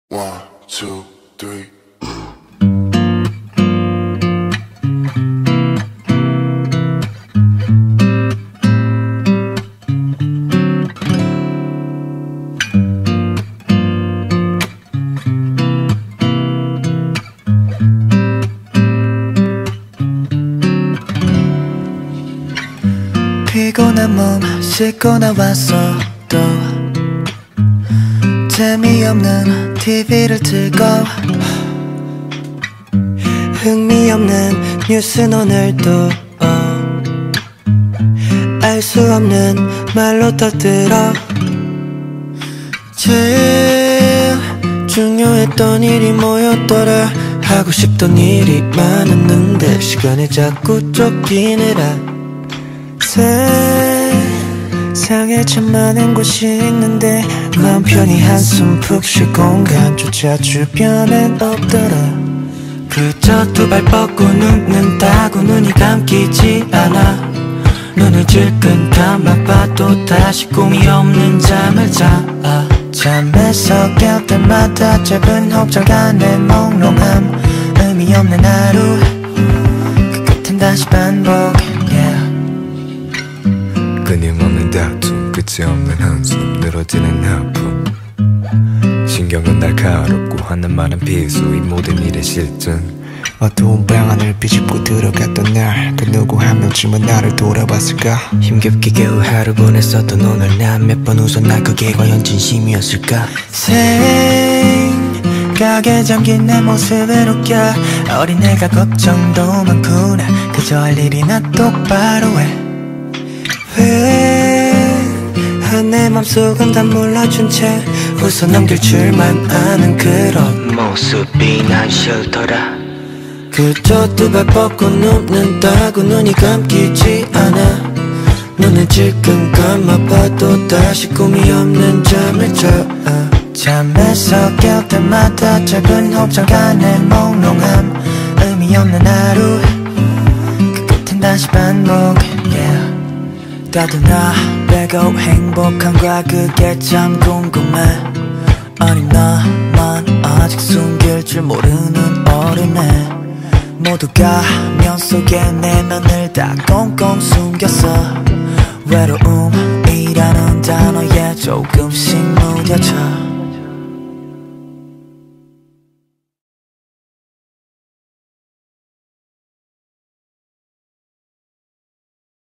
One, two, three. 피곤한 몸 씻고 나왔어. 또 재미없는 TV를 틀고 흥미없는 뉴스는 오늘도 알 수 없는 말로 떠들어. 제일 중요했던 일이 뭐였더라. 하고 싶던 일이 많았는데 시간이 자꾸 쫓기느라. 세상에 참 많은 곳이 있는데 마음 편히 한숨 푹 쉴 공간조차 주변엔 없더라. 그저 두 발 뻗고 눕는다고 눈이 감기지 않아. 눈을 질끈 감아봐도 다시 꿈이 없는 잠을 자. 잠에서 깰 때마다 짧은 혹절간의 몽롱함, 의미 없는 하루 그 끝엔 다시 반복. 끊임없는 다툼, 끝이 없는 한숨, 늘어지는 아픔. 신경은 날카롭고 하는 말은 비수, 이 모든 일의 실증. 어두운 방 안을 비집고 들어갔던 날, 그 누구 한 명쯤은 나를 돌아봤을까. 힘겹게 겨우 하루 보냈었던 오늘 난 몇 번 웃었나. 그게 과연 진심이었을까. 생각에 잠긴 내 모습을 웃겨. 어린애가 걱정도 많구나. 그저 할 일이나 똑바로 해. 내 맘속은 다 몰라준 채 웃어 넘길 줄만 아는 그런 모습이 난 싫더라. 그저 두 발 뻗고 눕는다고 눈이 감기지 않아. 눈을 질끈 감아봐도 다시 꿈이 없는 잠을 자. 잠에서 깰 때마다 짧은 혹절간의 몽롱함, 의미 없는 하루 그 끝엔 다시 반복. 따뜻나 빼고 행복한가 그게 참 궁금해. 아니 나만 아직 숨길 줄 모르는 어린애. 모두가 면 속에 내면을 다 꽁꽁 숨겼어. 외로움이라는 단어에 조금씩 무뎌져.